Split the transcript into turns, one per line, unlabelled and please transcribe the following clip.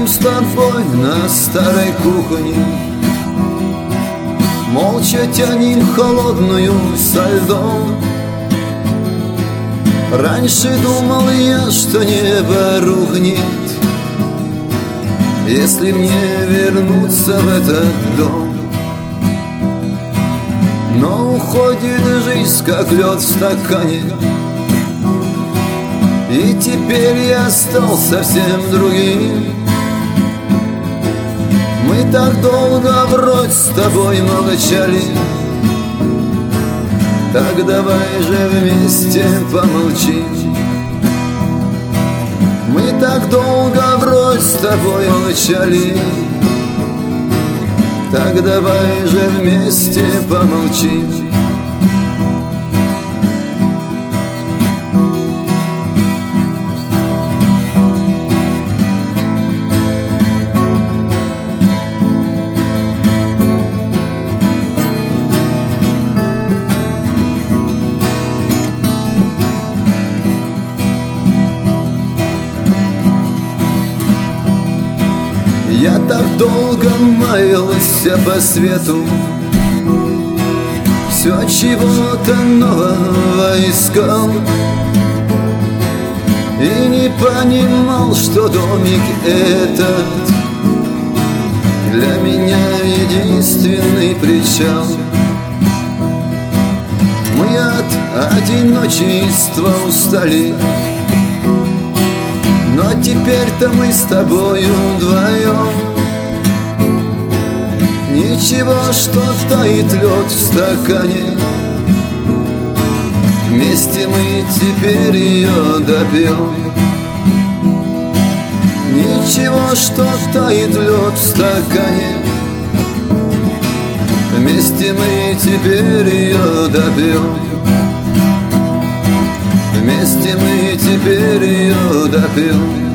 сидим с тобой на старой кухне, молча тянем холодную со льдом. Раньше думал я, что небо рухнет, если мне вернуться в этот дом. Но уходит жизнь, как лед в стакане, и теперь я стал совсем другим. Мы так долго врозь с тобой молчали, так давай же вместе помолчим. Мы так долго врозь с тобой молчали, так давай же вместе помолчим. Я так долго маялся по свету, все чего-то нового искал, и не понимал, что домик этот для меня единственный причал. Мы от одиночества устали, но теперь-то мы с тобою вдвоем. Ничего, что тает лед в стакане, вместе мы теперь ее допьем. Ничего, что тает лед в стакане, вместе мы теперь ее допьем. Вместе мы теперь ее допьем.